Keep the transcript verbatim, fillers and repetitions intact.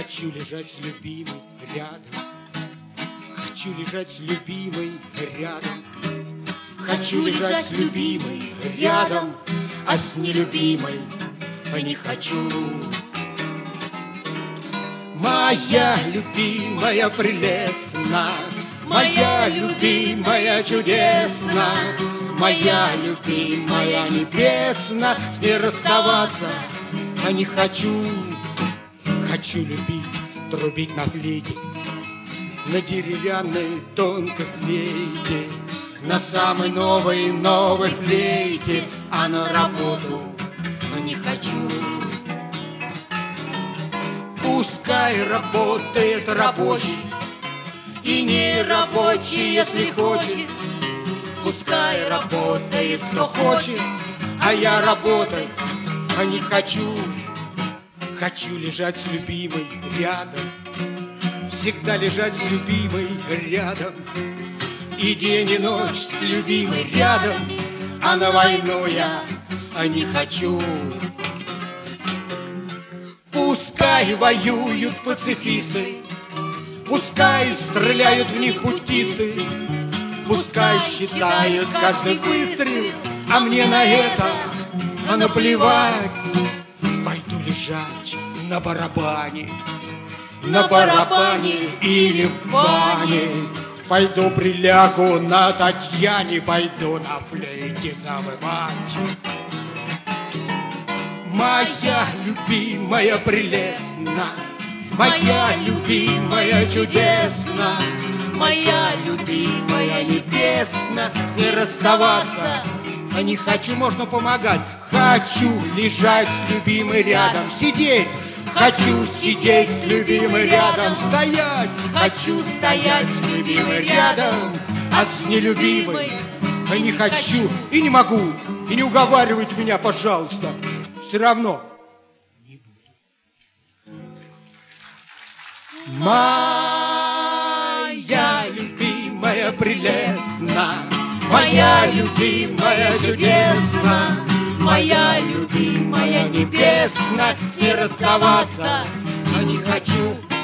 Хочу лежать с любимой рядом, хочу лежать с любимой рядом, хочу лежать с любимой рядом, а с нелюбимой не хочу. Моя любимая прелестна, моя любимая чудесна, моя любимая небесна, с ней расставаться а не хочу. Хочу любить, трубить на флейте, на деревянной тонкой флейте, на самой новой новой флейте, а на работу не хочу. Пускай работает рабочий и не рабочий, если хочет. Пускай работает кто хочет, а я работать а не хочу. Хочу лежать с любимой рядом, всегда лежать с любимой рядом, и день и ночь с любимой рядом, а на войну я а не хочу. Пускай воюют пацифисты, пускай стреляют в них буддисты, пускай считают каждый выстрел, а мне на это а наплевать. Пойду лежать на барабане, на барабане или в бане. Пойду прилягу на Татьяне, пойду на флейте завывать. Моя любимая прелестна, моя любимая чудесна, моя любимая небесна, с ней расставаться а не хочу. Можно помогать. Хочу лежать с любимой рядом, сидеть. Хочу сидеть с любимой рядом, стоять. Хочу стоять с любимой рядом, а с нелюбимой а не хочу и не могу. И не уговаривайте меня, пожалуйста. Все равно не буду. Моя любимая прелестна, моя любимая чудесна, моя любимая небесна, с ней расставаться а не хочу.